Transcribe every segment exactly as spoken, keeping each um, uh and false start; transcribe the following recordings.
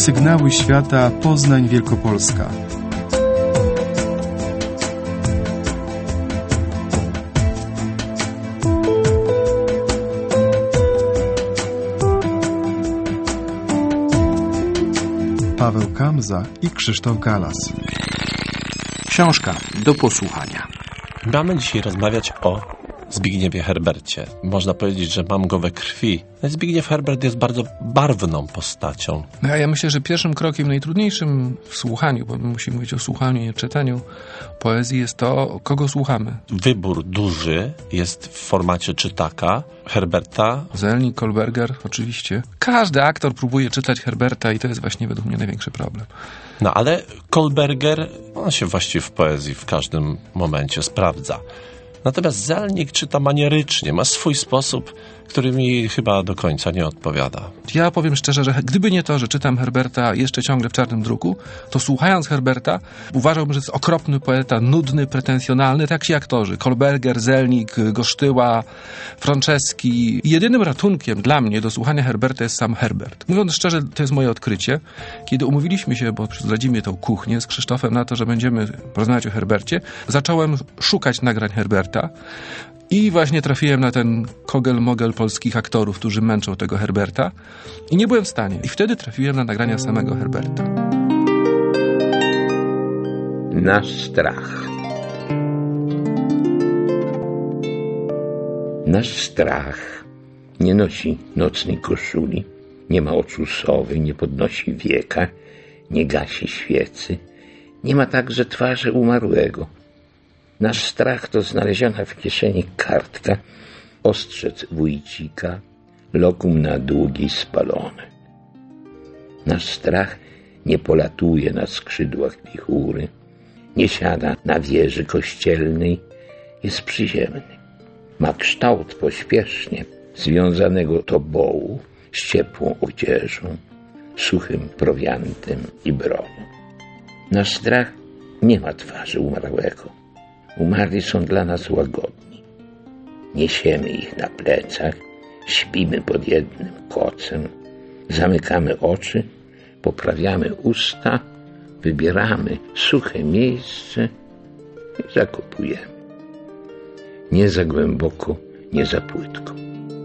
Sygnały świata Poznań Wielkopolska. Paweł Kamza i Krzysztof Galas. Książka do posłuchania. Mamy dzisiaj rozmawiać o Zbigniewie Herbercie. Można powiedzieć, że mam go we krwi. Zbigniew Herbert jest bardzo barwną postacią. No, a ja myślę, że pierwszym krokiem, najtrudniejszym w słuchaniu, bo my musimy mówić o słuchaniu i czytaniu poezji, jest to, kogo słuchamy. Wybór duży jest w formacie czytaka. Herberta. Zelnik, Kolberger, oczywiście. Każdy aktor próbuje czytać Herberta i to jest właśnie według mnie największy problem. No ale Kolberger, on się właściwie w poezji w każdym momencie sprawdza. Natomiast Zelnik czyta manierycznie, ma swój sposób, który mi chyba do końca nie odpowiada. Ja powiem szczerze, że gdyby nie to, że czytam Herberta jeszcze ciągle w czarnym druku, to słuchając Herberta uważałbym, że jest okropny poeta, nudny, pretensjonalny, tak jak ci aktorzy. Kolberger, Zelnik, Gosztyła, Franceski. I jedynym ratunkiem dla mnie do słuchania Herberta jest sam Herbert. Mówiąc szczerze, to jest moje odkrycie. Kiedy umówiliśmy się, bo zdradzimy tą kuchnię z Krzysztofem na to, że będziemy rozmawiać o Herbercie, zacząłem szukać nagrań Herberta. I właśnie trafiłem na ten kogel-mogel polskich aktorów, którzy męczą tego Herberta. I nie byłem w stanie. I wtedy trafiłem na nagrania samego Herberta. Nasz strach. Nasz strach nie nosi nocnej koszuli, nie ma oczu sowy, nie podnosi wieka, nie gasi świecy, nie ma także twarzy umarłego. Nasz strach to znaleziona w kieszeni kartka, ostrzec wójcika, lokum na długi spalone. Nasz strach nie polatuje na skrzydłach wichury, nie siada na wieży kościelnej, jest przyziemny. Ma kształt pośpiesznie związanego tobołu z ciepłą odzieżą, suchym prowiantem i bronią. Nasz strach nie ma twarzy umarłego. Umarli są dla nas łagodni. Niesiemy ich na plecach, śpimy pod jednym kocem, zamykamy oczy, poprawiamy usta, wybieramy suche miejsce i zakopujemy. Nie za głęboko, nie za płytko.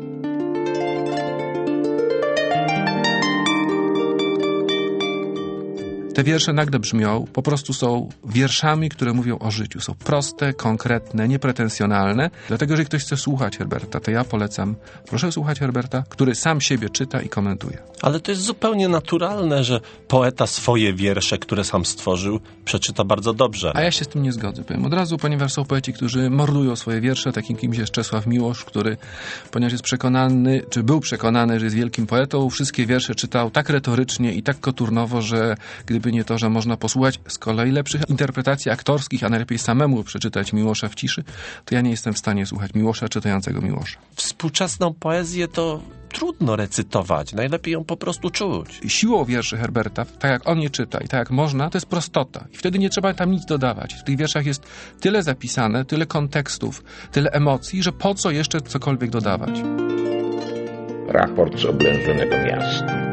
Te wiersze nagle brzmią, po prostu są wierszami, które mówią o życiu. Są proste, konkretne, niepretensjonalne. Dlatego, jeżeli ktoś chce słuchać Herberta, to ja polecam, proszę słuchać Herberta, który sam siebie czyta i komentuje. Ale to jest zupełnie naturalne, że poeta swoje wiersze, które sam stworzył, przeczyta bardzo dobrze. A ja się z tym nie zgodzę, powiem od razu, ponieważ są poeci, którzy mordują swoje wiersze. Takim kimś jest Czesław Miłosz, który, ponieważ jest przekonany, czy był przekonany, że jest wielkim poetą, wszystkie wiersze czytał tak retorycznie i tak koturnowo, że gdyby nie to, że można posłuchać z kolei lepszych interpretacji aktorskich, a najlepiej samemu przeczytać Miłosza w ciszy, to ja nie jestem w stanie słuchać Miłosza czytającego Miłosza. Współczesną poezję to trudno recytować, najlepiej ją po prostu czuć. Siłą wierszy Herberta, tak jak on je czyta i tak jak można, to jest prostota. I wtedy nie trzeba tam nic dodawać. W tych wierszach jest tyle zapisane, tyle kontekstów, tyle emocji, że po co jeszcze cokolwiek dodawać. Raport z oblężonego miasta.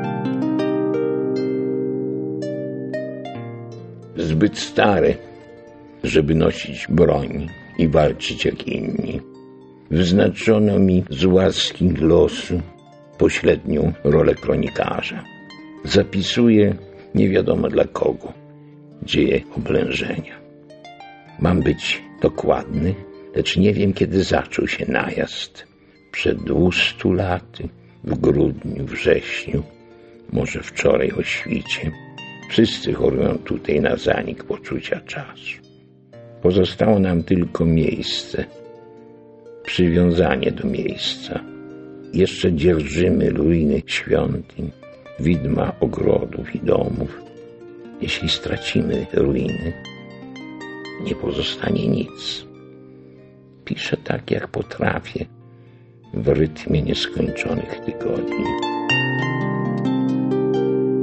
Zbyt stary, żeby nosić broń i walczyć jak inni. Wyznaczono mi z łaski losu pośrednią rolę kronikarza. Zapisuję nie wiadomo dla kogo dzieje oblężenia. Mam być dokładny, lecz nie wiem, kiedy zaczął się najazd. Przed dwustu laty, w grudniu, wrześniu, może wczoraj o świcie. Wszyscy chorują tutaj na zanik poczucia czasu. Pozostało nam tylko miejsce, przywiązanie do miejsca. Jeszcze dzierżymy ruiny świątyń, widma ogrodów i domów. Jeśli stracimy ruiny, nie pozostanie nic. Piszę tak, jak potrafię, w rytmie nieskończonych tygodni.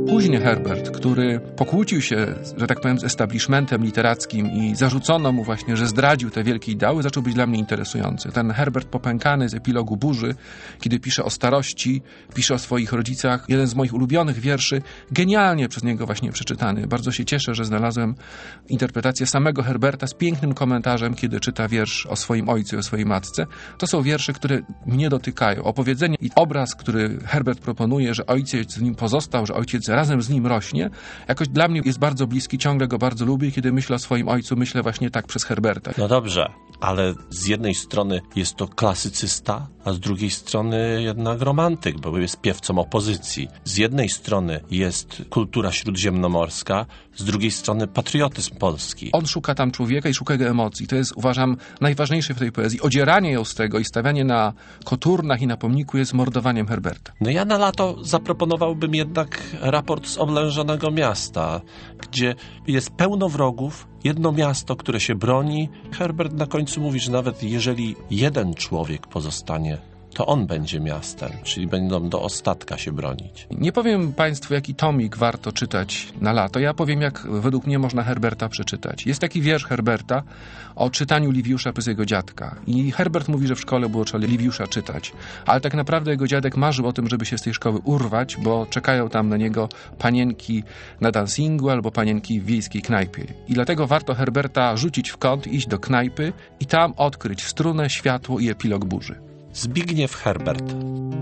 Później Herbert, który pokłócił się, że tak powiem, z establishmentem literackim i zarzucono mu właśnie, że zdradził te wielkie ideały, zaczął być dla mnie interesujący. Ten Herbert popękany z epilogu Burzy, kiedy pisze o starości, pisze o swoich rodzicach, jeden z moich ulubionych wierszy, genialnie przez niego właśnie przeczytany. Bardzo się cieszę, że znalazłem interpretację samego Herberta z pięknym komentarzem, kiedy czyta wiersz o swoim ojcu i o swojej matce. To są wiersze, które mnie dotykają. Opowiedzenie i obraz, który Herbert proponuje, że ojciec z nim pozostał, że ojciec razem z nim rośnie, jakoś dla mnie jest bardzo bliski, ciągle go bardzo lubię. Kiedy myślę o swoim ojcu, myślę właśnie tak przez Herberta. No dobrze, ale z jednej strony jest to klasycysta, a z drugiej strony jednak romantyk, bo jest piewcą opozycji. Z jednej strony jest kultura śródziemnomorska, z drugiej strony patriotyzm polski. On szuka tam człowieka i szuka jego emocji. To jest, uważam, najważniejsze w tej poezji. Odzieranie ją z tego i stawianie na koturnach i na pomniku jest mordowaniem Herberta. No ja na lato zaproponowałbym jednak raport z oblężonego miasta, gdzie jest pełno wrogów, jedno miasto, które się broni. Herbert na końcu mówi, że nawet jeżeli jeden człowiek pozostanie, to on będzie miastem, czyli będą do ostatka się bronić. Nie powiem Państwu, jaki tomik warto czytać na lato. Ja powiem, jak według mnie można Herberta przeczytać. Jest taki wiersz Herberta o czytaniu Liwiusza przez jego dziadka. I Herbert mówi, że w szkole było trzeba Liwiusza czytać. Ale tak naprawdę jego dziadek marzył o tym, żeby się z tej szkoły urwać, bo czekają tam na niego panienki na dancingu albo panienki w wiejskiej knajpie. I dlatego warto Herberta rzucić w kąt, iść do knajpy i tam odkryć strunę, światło i epilog Burzy. Zbigniew Herbert.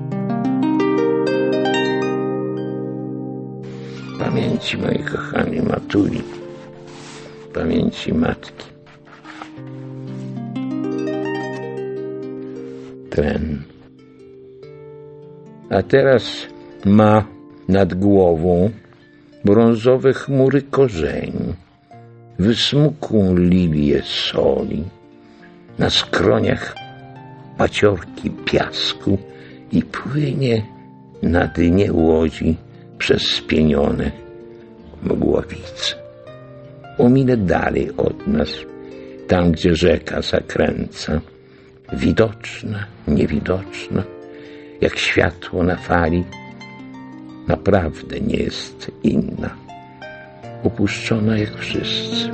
Pamięci mojej kochanej matuli, pamięci matki. Tlen. A teraz ma nad głową brązowe chmury korzeni, wysmukłą lilię soli, na skroniach paciorki piasku i płynie na dnie łodzi przez spienione mgławice. O mile dalej od nas, tam gdzie rzeka zakręca, widoczna, niewidoczna, jak światło na fali, naprawdę nie jest inna, opuszczona jak wszyscy.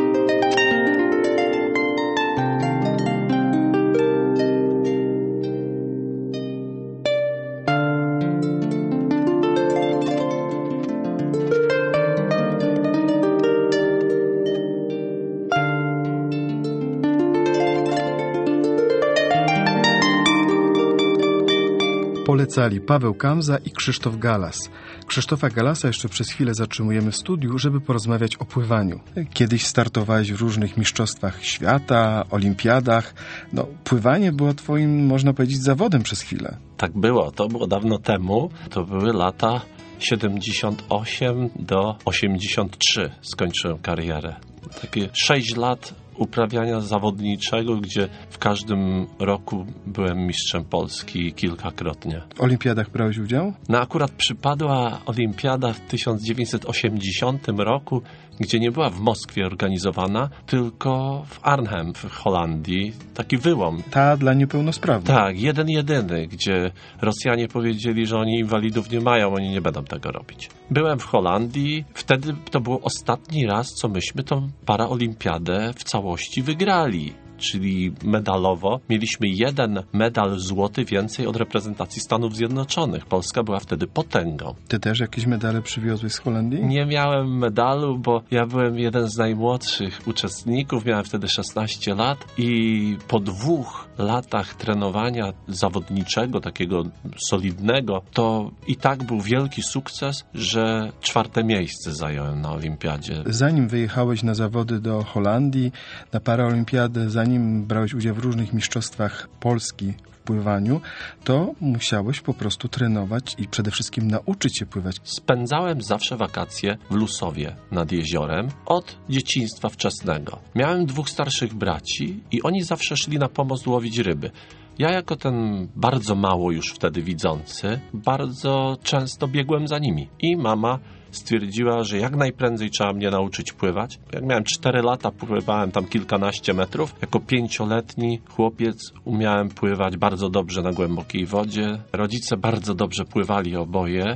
Polecali Paweł Kamza i Krzysztof Galas. Krzysztofa Galasa jeszcze przez chwilę zatrzymujemy w studiu, żeby porozmawiać o pływaniu. Kiedyś startowałeś w różnych mistrzostwach świata, olimpiadach. No, pływanie było twoim, można powiedzieć, zawodem przez chwilę. Tak było, to było dawno temu. To były lata siedemdziesiąt osiem do osiemdziesiąt trzy skończyłem karierę. Takie sześć lat uprawiania zawodniczego, gdzie w każdym roku byłem mistrzem Polski kilkakrotnie. W olimpiadach brałeś udział? No akurat przypadła olimpiada w tysiąc dziewięćset osiemdziesiątym roku, gdzie nie była w Moskwie organizowana, tylko w Arnhem w Holandii. Taki wyłom. Ta dla niepełnosprawnych. Tak, jeden jedyny, gdzie Rosjanie powiedzieli, że oni inwalidów nie mają, oni nie będą tego robić. Byłem w Holandii, wtedy to był ostatni raz, co myśmy tą paraolimpiadę w całości wygrali. Czyli medalowo mieliśmy jeden medal złoty więcej od reprezentacji Stanów Zjednoczonych. Polska była wtedy potęgą. Ty też jakieś medale przywiozłeś z Holandii? Nie miałem medalu, bo ja byłem jeden z najmłodszych uczestników, miałem wtedy szesnaście lat i po dwóch latach trenowania zawodniczego, takiego solidnego, to i tak był wielki sukces, że czwarte miejsce zająłem na olimpiadzie. Zanim wyjechałeś na zawody do Holandii, na paraolimpiadę, zanim brałeś udział w różnych mistrzostwach Polski w pływaniu, to musiałeś po prostu trenować i przede wszystkim nauczyć się pływać. Spędzałem zawsze wakacje w Lusowie nad jeziorem od dzieciństwa wczesnego. Miałem dwóch starszych braci i oni zawsze szli na pomoc łowić ryby. Ja jako ten bardzo mało już wtedy widzący, bardzo często biegłem za nimi. I mama stwierdziła, że jak najprędzej trzeba mnie nauczyć pływać. Jak miałem cztery lata, pływałem tam kilkanaście metrów. Jako pięcioletni chłopiec umiałem pływać bardzo dobrze na głębokiej wodzie. Rodzice bardzo dobrze pływali oboje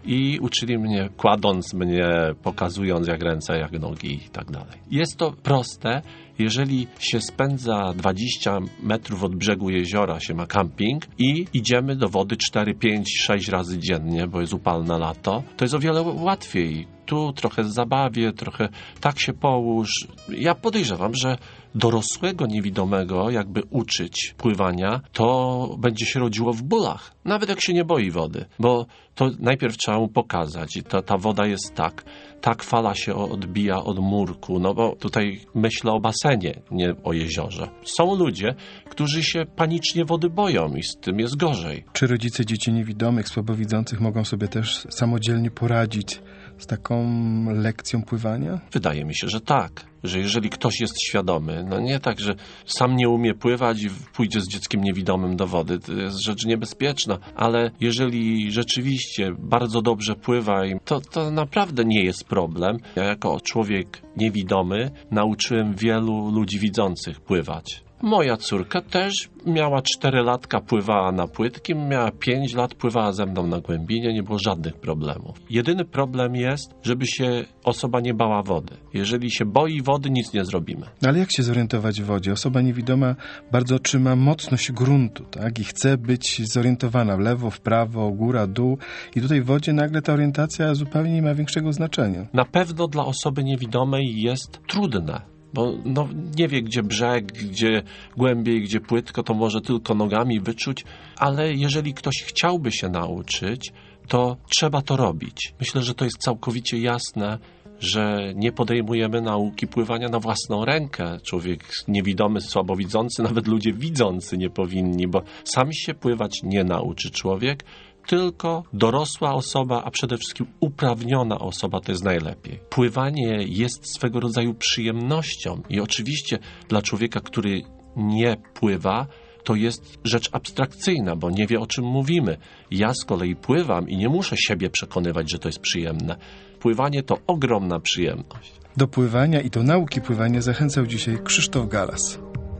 i uczyli mnie, kładąc mnie, pokazując jak ręce, jak nogi i tak dalej. Jest to proste. Jeżeli się spędza dwadzieścia metrów od brzegu jeziora, się ma camping i idziemy do wody cztery, pięć, sześć razy dziennie, bo jest upalne lato, to jest o wiele łatwiej. Tu trochę zabawię, trochę tak się połóż. Ja podejrzewam, że dorosłego niewidomego jakby uczyć pływania, to będzie się rodziło w bólach. Nawet jak się nie boi wody, bo to najpierw trzeba mu pokazać. I ta, ta woda jest tak, tak fala się odbija od murku, no bo tutaj myślę o basenie, nie o jeziorze. Są ludzie, którzy się panicznie wody boją i z tym jest gorzej. Czy rodzice dzieci niewidomych, słabowidzących mogą sobie też samodzielnie poradzić z taką lekcją pływania? Wydaje mi się, że tak. Że jeżeli ktoś jest świadomy, no nie tak, że sam nie umie pływać i pójdzie z dzieckiem niewidomym do wody, to jest rzecz niebezpieczna, ale jeżeli rzeczywiście bardzo dobrze pływa, to, to naprawdę nie jest problem. Ja jako człowiek niewidomy nauczyłem wielu ludzi widzących pływać. Moja córka też miała cztery latka, pływała na płytkim, miała pięć lat, pływała ze mną na głębinie, nie było żadnych problemów. Jedyny problem jest, żeby się osoba nie bała wody. Jeżeli się boi wody, nic nie zrobimy. Ale jak się zorientować w wodzie? Osoba niewidoma bardzo trzyma mocność gruntu, tak? I chce być zorientowana w lewo, w prawo, góra, dół. I tutaj w wodzie nagle ta orientacja zupełnie nie ma większego znaczenia. Na pewno dla osoby niewidomej jest trudne. Bo no, nie wie, gdzie brzeg, gdzie głębiej, gdzie płytko, to może tylko nogami wyczuć, ale jeżeli ktoś chciałby się nauczyć, to trzeba to robić. Myślę, że to jest całkowicie jasne, że nie podejmujemy nauki pływania na własną rękę. Człowiek niewidomy, słabowidzący, nawet ludzie widzący nie powinni, bo sam się pływać nie nauczy człowiek, tylko dorosła osoba, a przede wszystkim uprawniona osoba to jest najlepiej. Pływanie jest swego rodzaju przyjemnością i oczywiście dla człowieka, który nie pływa, to jest rzecz abstrakcyjna, bo nie wie, o czym mówimy. Ja z kolei pływam i nie muszę siebie przekonywać, że to jest przyjemne. Pływanie to ogromna przyjemność. Do pływania i do nauki pływania zachęcał dzisiaj Krzysztof Galas.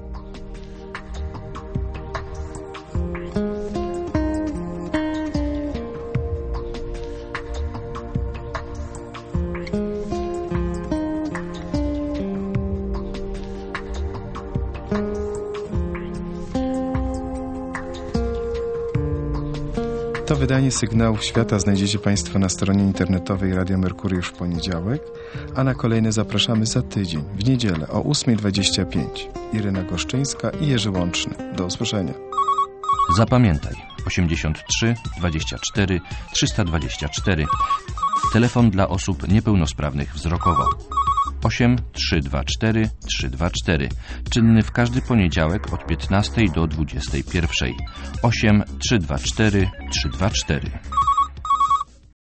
To wydanie Sygnałów Świata znajdziecie Państwo na stronie internetowej Radia Merkury już w poniedziałek, a na kolejne zapraszamy za tydzień, w niedzielę o ósma dwadzieścia pięć. Iryna Goszczyńska i Jerzy Łączny. Do usłyszenia. Zapamiętaj osiemdziesiąt trzy dwadzieścia cztery trzysta dwadzieścia cztery. Telefon dla osób niepełnosprawnych wzrokowo. osiem trzy dwa cztery trzy dwa cztery. Czynny w każdy poniedziałek od piętnastej do dwudziestej pierwszej. osiem trzy dwa cztery trzy dwa cztery.